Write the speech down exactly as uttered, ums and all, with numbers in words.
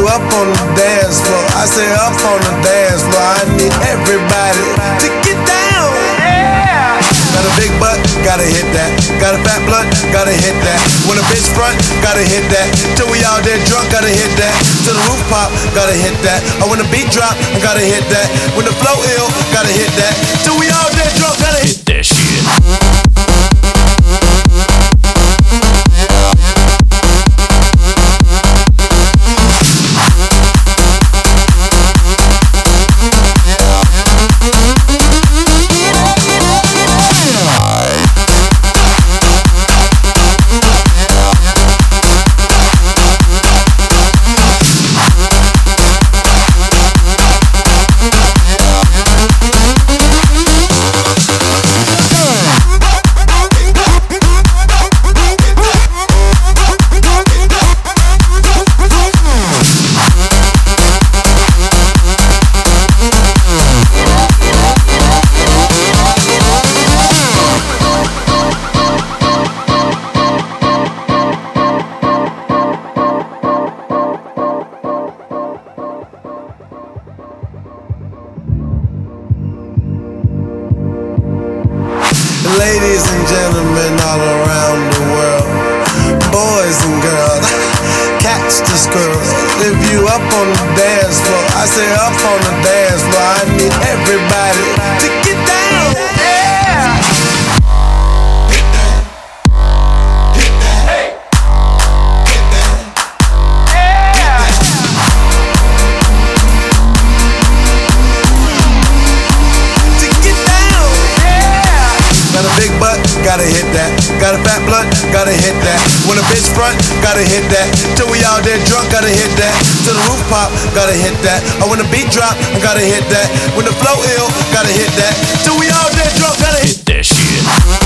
up on the dance floor. I say up on the dance floor. I need everybody to get down. Yeah. Got a big butt, gotta hit that. Got a fat blunt, gotta hit that. When a bitch front, gotta hit that. Till we all there drunk, gotta hit that. Till the roof pop, gotta hit that. Or when the beat drop, gotta hit that. When the flow ill, gotta hit that. Till we all there drunk, gotta hit that shit. Ladies and gentlemen all around the world, boys and girls, catch the squirrels. If you up on the dance floor, I say up on the dance floor. I need everybody to get down. Yeah. Hit that, hit that, hey. Hit that, yeah. Hit that. To get down, yeah. Got a big butt, gotta hit that. Got a fat blunt, gotta hit that. When a bitch front, gotta hit that. Till we all there drunk, gotta hit that. Till the roof pop, gotta hit that. Or when the beat drop, gotta hit that. When the flow ill, gotta hit that. Till we all there drunk, gotta hit that shit.